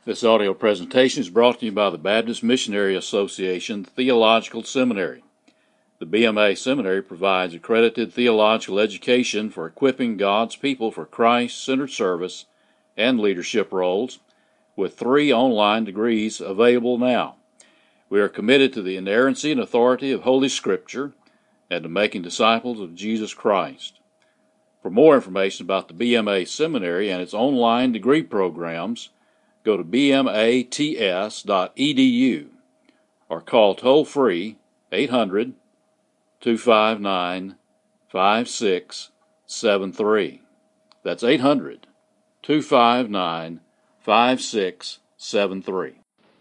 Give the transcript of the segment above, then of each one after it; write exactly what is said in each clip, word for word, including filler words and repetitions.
This audio presentation is brought to you by the Baptist Missionary Association Theological Seminary. The B M A Seminary provides accredited theological education for equipping God's people for Christ-centered service and leadership roles, with three online degrees available now. We are committed to the inerrancy and authority of Holy Scripture and to making disciples of Jesus Christ. For more information about the B M A Seminary and its online degree programs, go to b m a t s dot e d u or call toll-free eight hundred, two five nine, five six seven three. That's eight hundred, two five nine, five six seven three.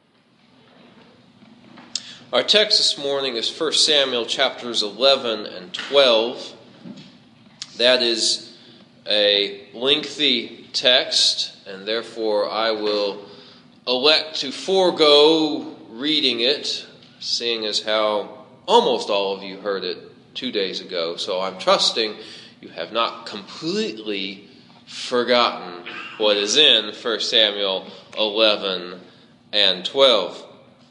Our text this morning is First Samuel chapters eleven and twelve. That is a lengthy text, and therefore I will elect to forego reading it, seeing as how almost all of you heard it two days ago. So I'm trusting you have not completely forgotten what is in First Samuel eleven and twelve.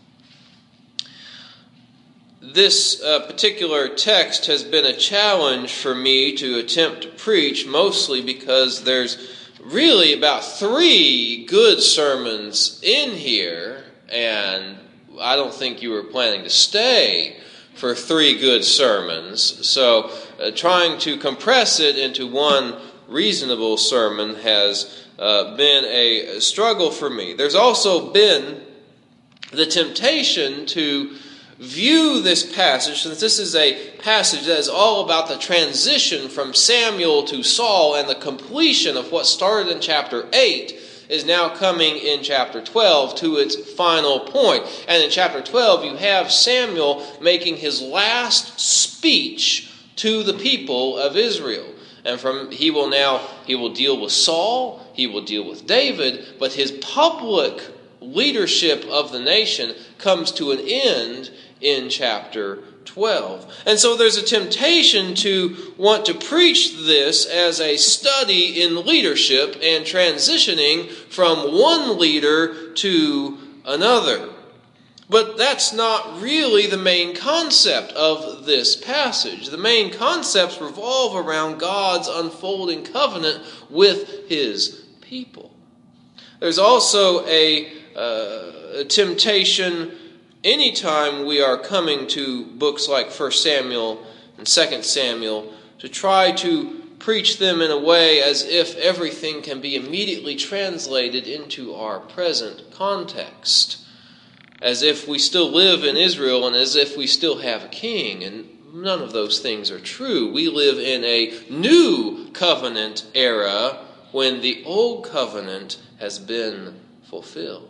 This uh, particular text has been a challenge for me to attempt to preach, mostly because there's really about three good sermons in here, and I don't think you were planning to stay for three good sermons. So uh, trying to compress it into one reasonable sermon has uh, been a struggle for me. There's also been the temptation to view this passage, since this is a passage that is all about the transition from Samuel to Saul, and the completion of what started in chapter eight is now coming in chapter twelve to its final point. And in chapter twelve you have Samuel making his last speech to the people of Israel. And from he will now he will deal with Saul, he will deal with David, but his public leadership of the nation comes to an end in chapter twelve. And so there's a temptation to want to preach this as a study in leadership and transitioning from one leader to another. But that's not really the main concept of this passage. The main concepts revolve around God's unfolding covenant with His people. There's also a, uh, a temptation anytime we are coming to books like First Samuel and Second Samuel to try to preach them in a way as if everything can be immediately translated into our present context, as if we still live in Israel and as if we still have a king. And none of those things are true. We live in a new covenant era when the old covenant has been fulfilled.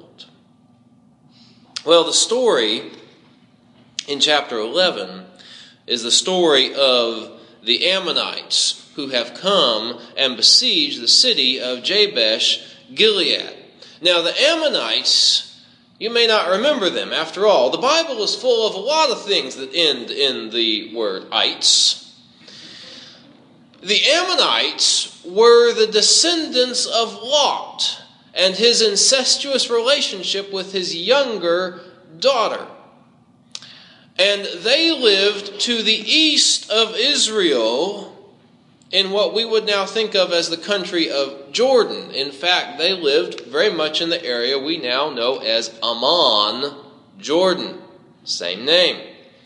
Well, the story in chapter eleven is the story of the Ammonites who have come and besieged the city of Jabesh Gilead. Now, the Ammonites, you may not remember them. After all, the Bible is full of a lot of things that end in the word ites. The Ammonites were the descendants of Lot and his incestuous relationship with his younger daughter. And they lived to the east of Israel in what we would now think of as the country of Jordan. In fact, they lived very much in the area we now know as Amman, Jordan. Same name.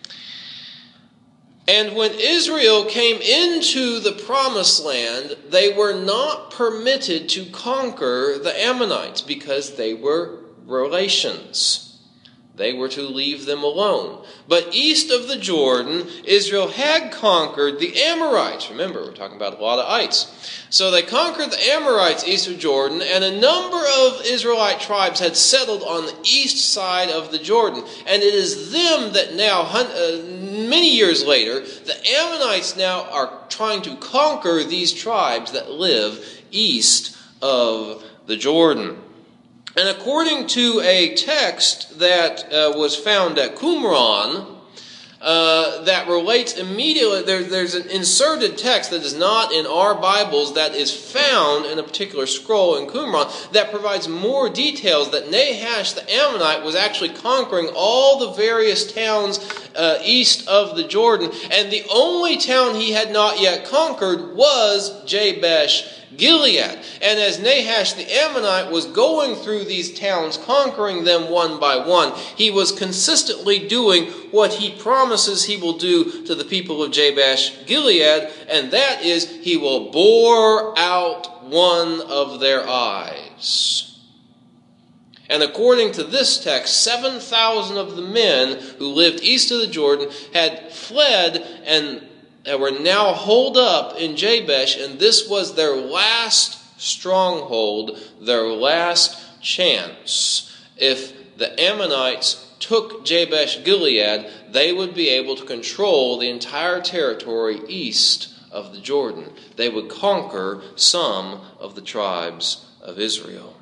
And when Israel came into the promised land, they were not permitted to conquer the Ammonites because they were relations. They were to leave them alone. But east of the Jordan, Israel had conquered the Amorites. Remember, we're talking about a lot of ites. So they conquered the Amorites east of Jordan, and a number of Israelite tribes had settled on the east side of the Jordan. And it is them that now, uh, many years later, the Ammonites now are trying to conquer these tribes that live east of the Jordan. And according to a text that uh, was found at Qumran, uh, that relates immediately. There, there's an inserted text that is not in our Bibles that is found in a particular scroll in Qumran that provides more details that Nahash the Ammonite was actually conquering all the various towns uh, east of the Jordan. And the only town he had not yet conquered was Jabesh Gilead. And as Nahash the Ammonite was going through these towns, conquering them one by one, he was consistently doing what he promises he will do to the people of Jabesh Gilead, and that is he will bore out one of their eyes. And according to this text, seven thousand of the men who lived east of the Jordan had fled and and were now holed up in Jabesh, and this was their last stronghold, their last chance. If the Ammonites took Jabesh Gilead, they would be able to control the entire territory east of the Jordan. They would conquer some of the tribes of Israel.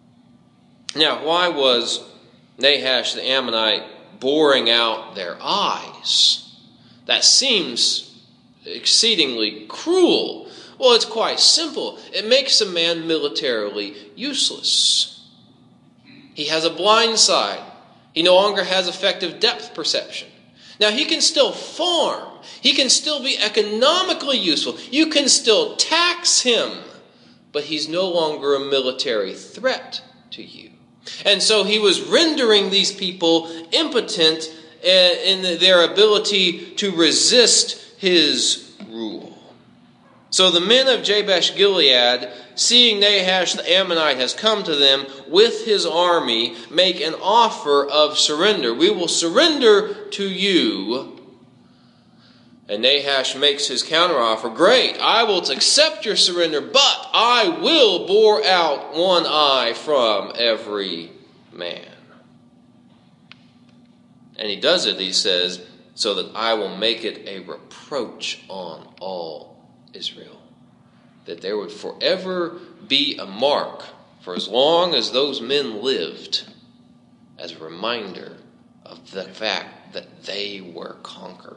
Now, why was Nahash the Ammonite boring out their eyes? That seems exceedingly cruel. Well, it's quite simple. It makes a man militarily useless. He has a blind side. He no longer has effective depth perception. Now, he can still farm. He can still be economically useful. You can still tax him. But he's no longer a military threat to you. And so he was rendering these people impotent in their ability to resist his rule. So the men of Jabesh Gilead, seeing Nahash the Ammonite has come to them with his army, make an offer of surrender. We will surrender to you. And Nahash makes his counteroffer. Great, I will accept your surrender, but I will bore out one eye from every man. And he does it, he says, so that I will make it a reproach on all Israel. That there would forever be a mark for as long as those men lived as a reminder of the fact that they were conquered.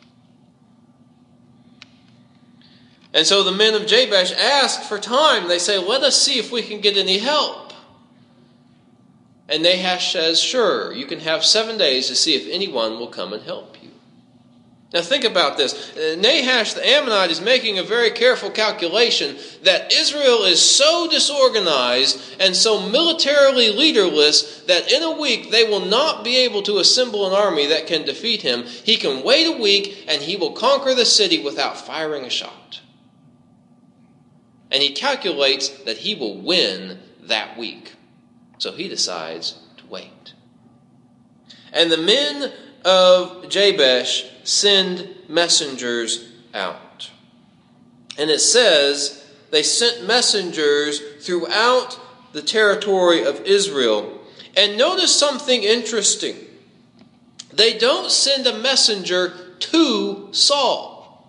And so the men of Jabesh ask for time. They say, let us see if we can get any help. And Nahash says, sure, you can have seven days to see if anyone will come and help you. Now think about this. Nahash the Ammonite is making a very careful calculation that Israel is so disorganized and so militarily leaderless that in a week they will not be able to assemble an army that can defeat him. He can wait a week and he will conquer the city without firing a shot. And he calculates that he will win that week. So he decides to wait. And the men of Jabesh send messengers out. And it says they sent messengers throughout the territory of Israel. And notice something interesting. They don't send a messenger to Saul.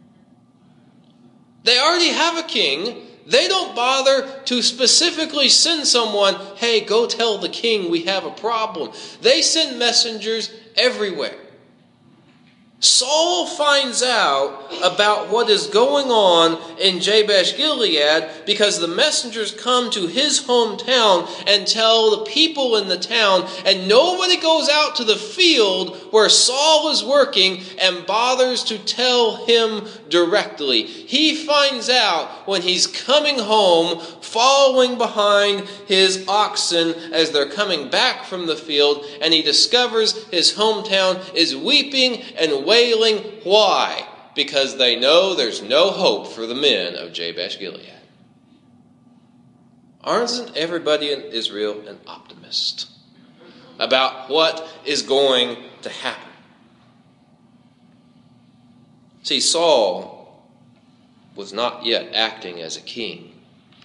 They already have a king. They don't bother to specifically send someone, hey, go tell the king we have a problem. They send messengers everywhere. Saul finds out about what is going on in Jabesh Gilead because the messengers come to his hometown and tell the people in the town, and nobody goes out to the field where Saul is working and bothers to tell him directly. He finds out when he's coming home, following behind his oxen as they're coming back from the field, and he discovers his hometown is weeping and wailing. Why? Because they know there's no hope for the men of Jabesh Gilead. Aren't everybody in Israel an optimist about what is going to happen? See, Saul was not yet acting as a king.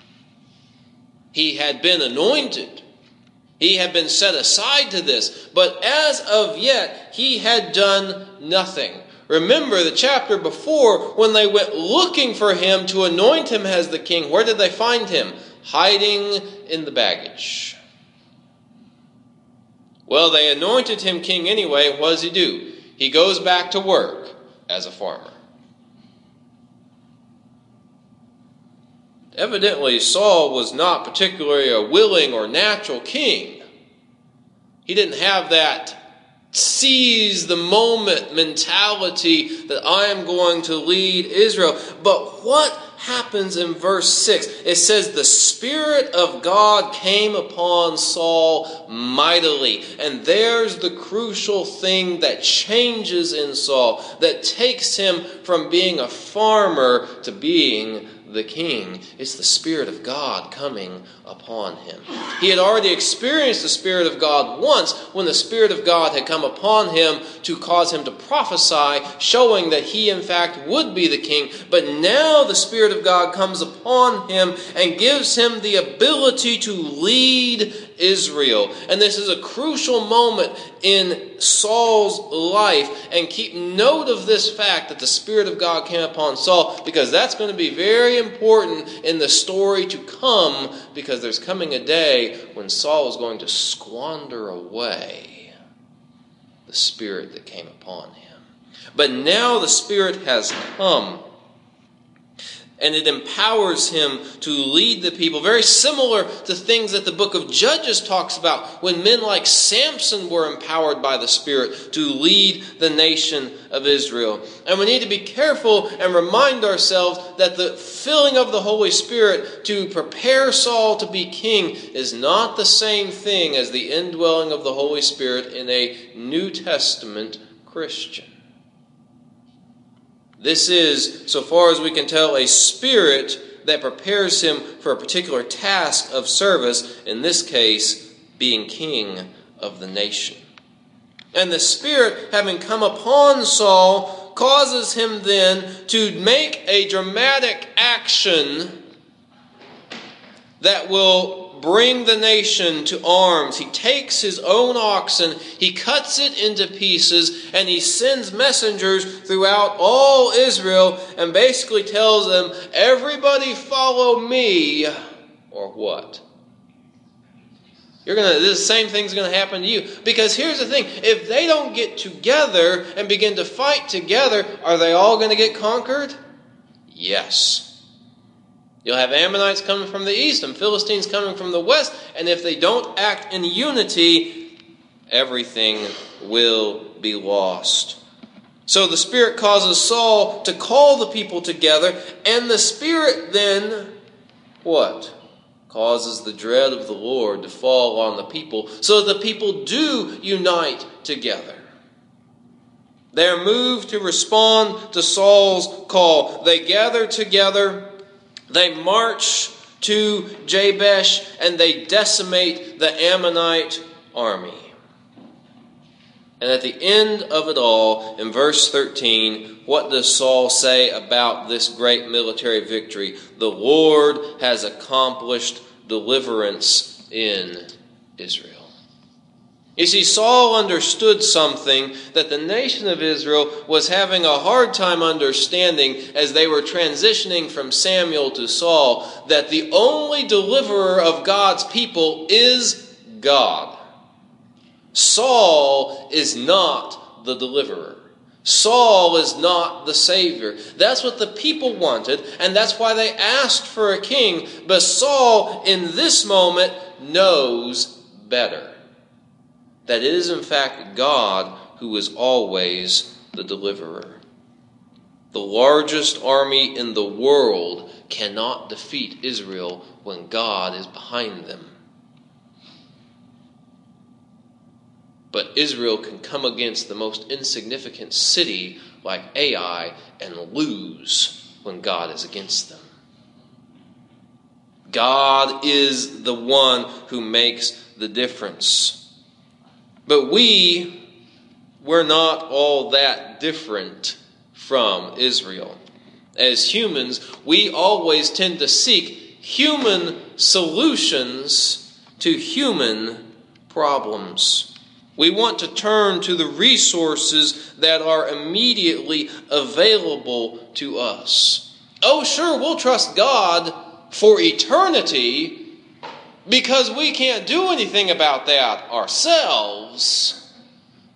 He had been anointed. He had been set aside to this. But as of yet, he had done nothing. Remember the chapter before, when they went looking for him to anoint him as the king, where did they find him? Hiding in the baggage. Well, they anointed him king anyway. What does he do? he goes back to work as a farmer. Evidently, Saul was not particularly a willing or natural king. He didn't have that seize the moment mentality that I am going to lead Israel. But what happens in verse six? It says, the Spirit of God came upon Saul mightily. And there's the crucial thing that changes in Saul, that takes him from being a farmer to being the king. It's the Spirit of God coming upon him. He had already experienced the Spirit of God once when the Spirit of God had come upon him to cause him to prophesy, showing that he in fact would be the king. But now the Spirit of God comes upon him and gives him the ability to lead Israel. And this is a crucial moment in Saul's life. And keep note of this fact that the Spirit of God came upon Saul, because that's going to be very important in the story to come, because there's coming a day when Saul is going to squander away the Spirit that came upon him. But now the Spirit has come, and it empowers him to lead the people. Very similar to things that the book of Judges talks about, when men like Samson were empowered by the Spirit to lead the nation of Israel. And we need to be careful and remind ourselves that the filling of the Holy Spirit to prepare Saul to be king is not the same thing as the indwelling of the Holy Spirit in a New Testament Christian. This is, so far as we can tell, a spirit that prepares him for a particular task of service, in this case, being king of the nation. And the Spirit, having come upon Saul, causes him then to make a dramatic action that will bring the nation to arms. He takes his own oxen, he cuts it into pieces, and he sends messengers throughout all Israel and basically tells them, everybody follow me, or what? You're gonna, this same thing's going to happen to you. Because here's the thing, if they don't get together and begin to fight together, are they all going to get conquered? Yes. You'll have Ammonites coming from the east and Philistines coming from the west. And if they don't act in unity, everything will be lost. So the Spirit causes Saul to call the people together. And the Spirit then, what? Causes the dread of the Lord to fall on the people, so that the people do unite together. They're moved to respond to Saul's call. They gather together. They march to Jabesh and they decimate the Ammonite army. And at the end of it all, in verse thirteen, what does Saul say about this great military victory? The Lord has accomplished deliverance in Israel. You see, Saul understood something that the nation of Israel was having a hard time understanding as they were transitioning from Samuel to Saul, that the only deliverer of God's people is God. Saul is not the deliverer. Saul is not the Savior. That's what the people wanted, and that's why they asked for a king. But Saul, in this moment, knows better. That it is in fact God who is always the deliverer. The largest army in the world cannot defeat Israel when God is behind them. But Israel can come against the most insignificant city like Ai and lose when God is against them. God is the one who makes the difference. But we, we're not all that different from Israel. As humans, we always tend to seek human solutions to human problems. We want to turn to the resources that are immediately available to us. Oh, sure, we'll trust God for eternity, because we can't do anything about that ourselves.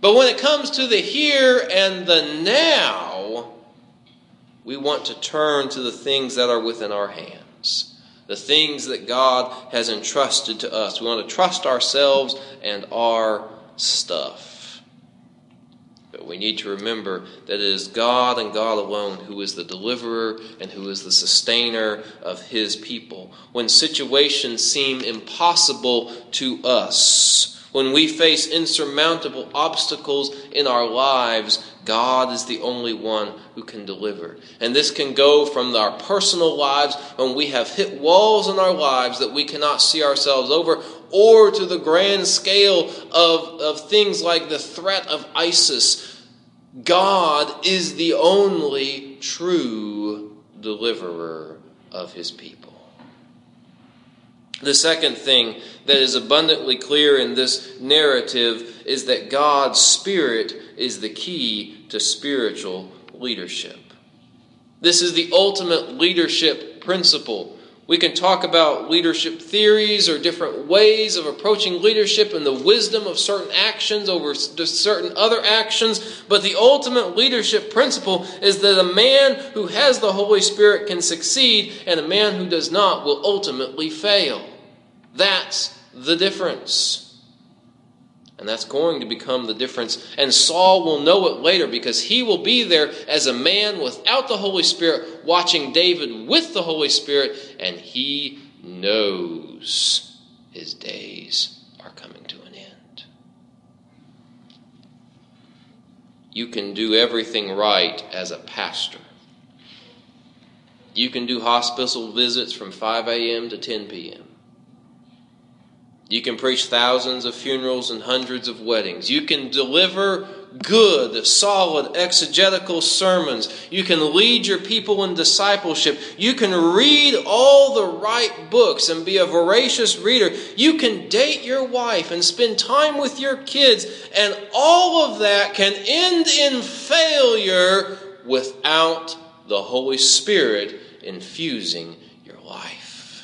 But when it comes to the here and the now, we want to turn to the things that are within our hands, the things that God has entrusted to us. We want to trust ourselves and our stuff. But we need to remember that it is God and God alone who is the deliverer and who is the sustainer of his people. When situations seem impossible to us, when we face insurmountable obstacles in our lives, God is the only one who can deliver. And this can go from our personal lives when we have hit walls in our lives that we cannot see ourselves over, or to the grand scale of, of things like the threat of ISIS. God is the only true deliverer of his people. The second thing that is abundantly clear in this narrative is that God's Spirit is the key to spiritual leadership. This is the ultimate leadership principle. We can talk about leadership theories or different ways of approaching leadership and the wisdom of certain actions over certain other actions, but the ultimate leadership principle is that a man who has the Holy Spirit can succeed, and a man who does not will ultimately fail. That's the difference. And that's going to become the difference. And Saul will know it later, because he will be there as a man without the Holy Spirit watching David with the Holy Spirit, and he knows his days are coming to an end. You can do everything right as a pastor. You can do hospital visits from five a.m. to ten p.m. You can preach thousands of funerals and hundreds of weddings. You can deliver good, solid, exegetical sermons. You can lead your people in discipleship. You can read all the right books and be a voracious reader. You can date your wife and spend time with your kids. And all of that can end in failure without the Holy Spirit infusing your life.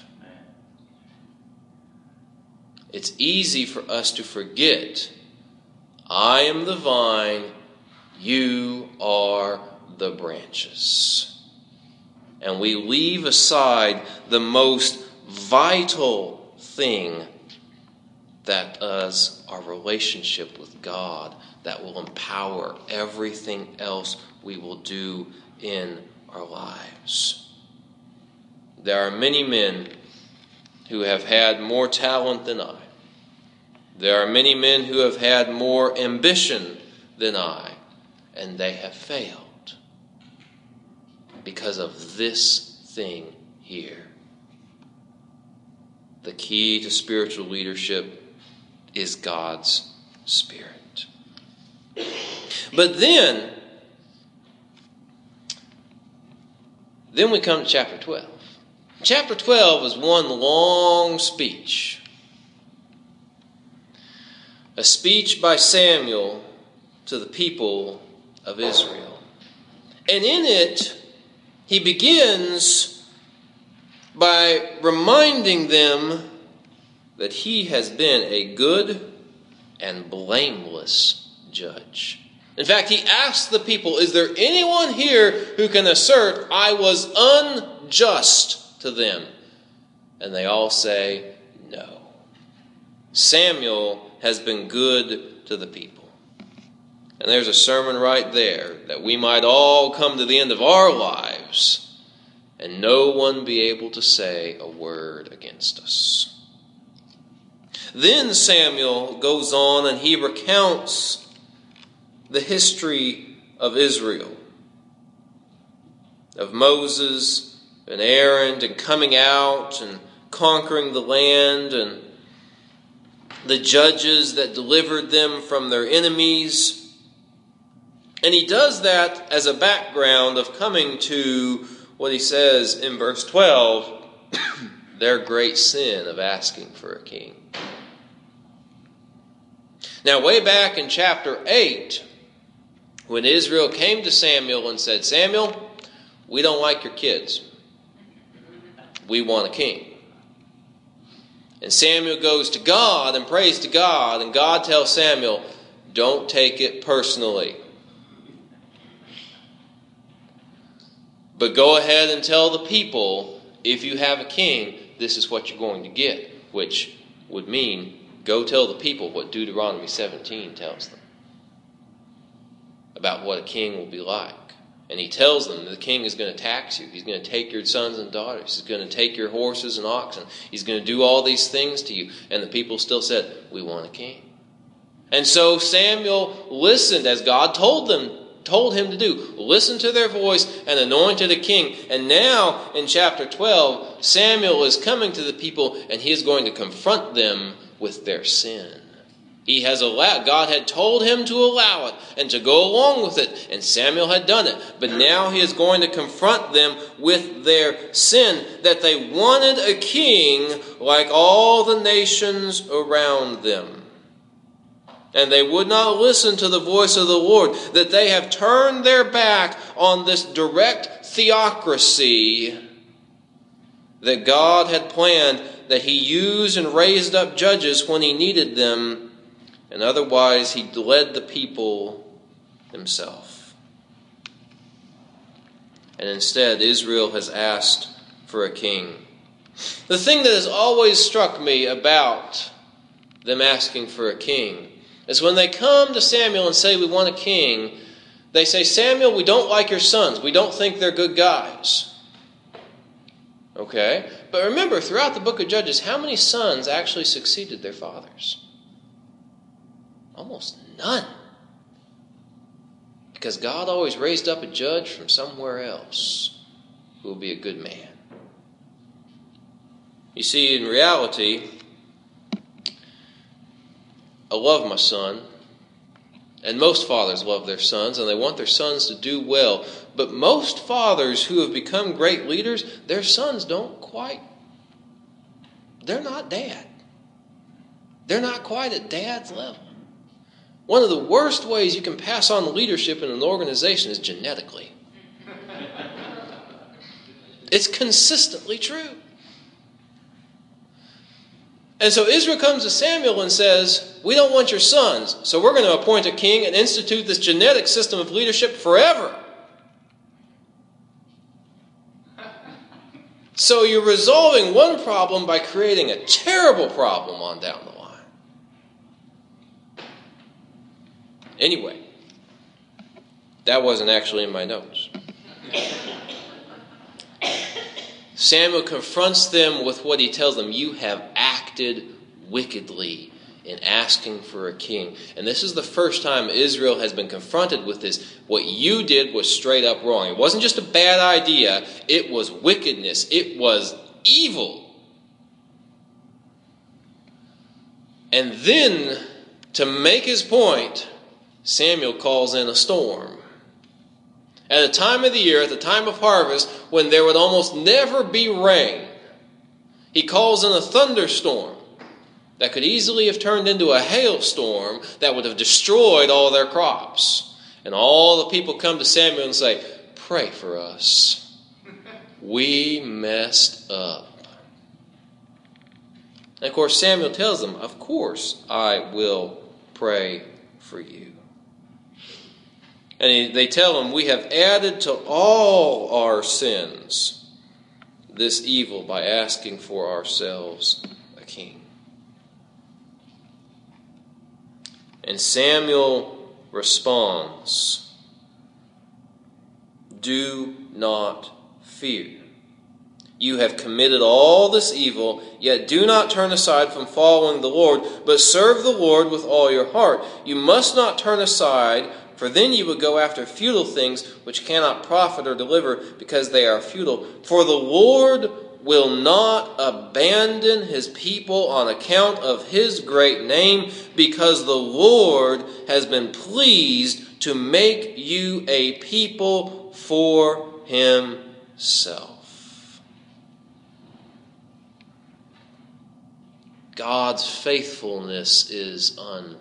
It's easy for us to forget, I am the vine, you are the branches. And we leave aside the most vital thing, that is our relationship with God, that will empower everything else we will do in our lives. There are many men who have had more talent than I. There are many men who have had more ambition than I, and they have failed because of this thing here. The key to spiritual leadership is God's Spirit. But then, then we come to chapter twelve. Chapter twelve is one long speech. A speech by Samuel to the people of Israel. And in it, he begins by reminding them that he has been a good and blameless judge. In fact, he asked the people, is there anyone here who can assert I was unjust to them? And they all say no. Samuel has been good to the people. And there's a sermon right there, that we might all come to the end of our lives and no one be able to say a word against us. Then Samuel goes on and he recounts the history of Israel, of Moses and Aaron and coming out and conquering the land, and the judges that delivered them from their enemies. And he does that as a background of coming to what he says in verse twelve, their great sin of asking for a king. Now, way back in chapter eight, when Israel came to Samuel and said, Samuel, we don't like your kids. We want a king. And Samuel goes to God and prays to God, and God tells Samuel, Don't take it personally. But go ahead and tell the people, if you have a king, this is what you're going to get. Which would mean, go tell the people what Deuteronomy seventeen tells them about what a king will be like. And he tells them the king is going to tax you. He's going to take your sons and daughters. He's going to take your horses and oxen. He's going to do all these things to you. And the people still said, we want a king. And so Samuel listened as God told them, told him to do. Listen to their voice and anointed a king. And now in chapter twelve, Samuel is coming to the people and he is going to confront them with their sin. He has allowed, God had told him to allow it and to go along with it, and Samuel had done it. But now he is going to confront them with their sin, that they wanted a king like all the nations around them. And they would not listen to the voice of the Lord, that they have turned their back on this direct theocracy that God had planned, that he used and raised up judges when he needed them. And otherwise, he led the people himself. And instead, Israel has asked for a king. The thing that has always struck me about them asking for a king is when they come to Samuel and say, we want a king, they say, Samuel, we don't like your sons. We don't think they're good guys. Okay? But remember, throughout the book of Judges, how many sons actually succeeded their fathers? Almost none. Because God always raised up a judge from somewhere else who will be a good man. You see, in reality, I love my son. And most fathers love their sons, and they want their sons to do well. But most fathers who have become great leaders, their sons don't quite, they're not dad. They're not quite at dad's level. One of the worst ways you can pass on leadership in an organization is genetically. It's consistently true. And so Israel comes to Samuel and says, we don't want your sons, so we're going to appoint a king and institute this genetic system of leadership forever. So you're resolving one problem by creating a terrible problem on down the line. Anyway, that wasn't actually in my notes. Samuel confronts them with what he tells them. You have acted wickedly in asking for a king. And this is the first time Israel has been confronted with this. What you did was straight up wrong. It wasn't just a bad idea. It was wickedness. It was evil. And then, to make his point, Samuel calls in a storm. At a time of the year, at the time of harvest, when there would almost never be rain, he calls in a thunderstorm that could easily have turned into a hailstorm that would have destroyed all their crops. And all the people come to Samuel and say, pray for us. We messed up. And of course, Samuel tells them, of course I will pray for you. And he, they tell him, we have added to all our sins this evil by asking for ourselves a king. And Samuel responds, do not fear. You have committed all this evil, yet do not turn aside from following the Lord, but serve the Lord with all your heart. You must not turn aside, for then you would go after futile things which cannot profit or deliver, because they are futile. For the Lord will not abandon his people on account of his great name, because the Lord has been pleased to make you a people for himself. God's faithfulness is unfailing.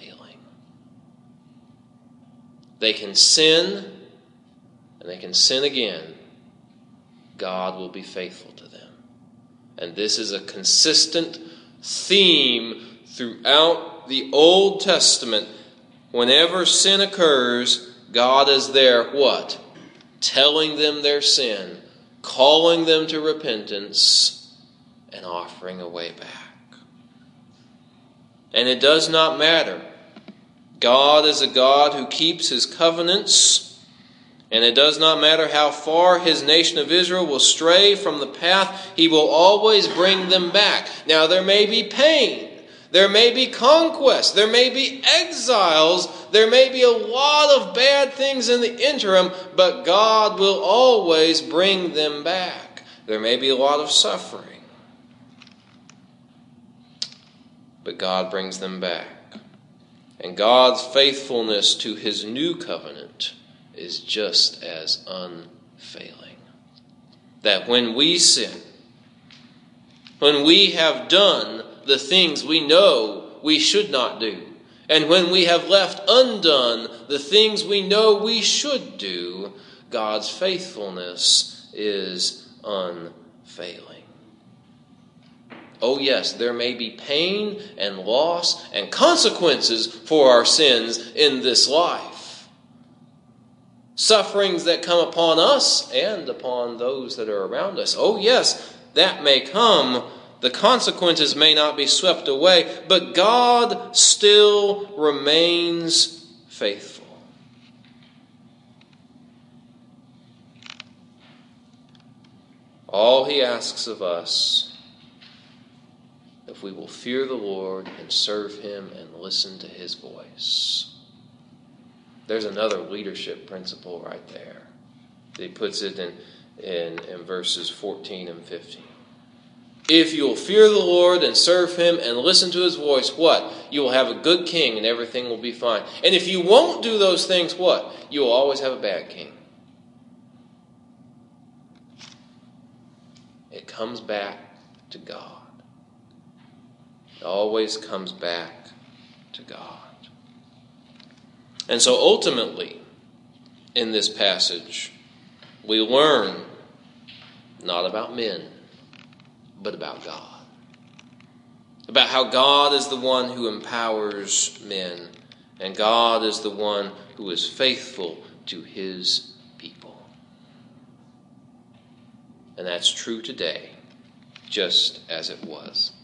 They can sin, and they can sin again. God will be faithful to them. And this is a consistent theme throughout the Old Testament. Whenever sin occurs, God is there, what? Telling them their sin, calling them to repentance, and offering a way back. And it does not matter. God is a God who keeps his covenants, and it does not matter how far his nation of Israel will stray from the path, he will always bring them back. Now there may be pain. There may be conquest. There may be exiles. There may be a lot of bad things in the interim, but God will always bring them back. There may be a lot of suffering, but God brings them back. And God's faithfulness to his new covenant is just as unfailing. That when we sin, when we have done the things we know we should not do, and when we have left undone the things we know we should do, God's faithfulness is unfailing. Oh yes, there may be pain and loss and consequences for our sins in this life. Sufferings that come upon us and upon those that are around us. Oh yes, that may come. The consequences may not be swept away, but God still remains faithful. All he asks of us, if we will fear the Lord and serve him and listen to his voice. There's another leadership principle right there. He puts it in, in, in verses fourteen and fifteen. If you will fear the Lord and serve him and listen to his voice, what? You will have a good king and everything will be fine. And if you won't do those things, what? You will always have a bad king. It comes back to God. It always comes back to God. And so ultimately, in this passage, we learn not about men, but about God. About how God is the one who empowers men, and God is the one who is faithful to his people. And that's true today, just as it was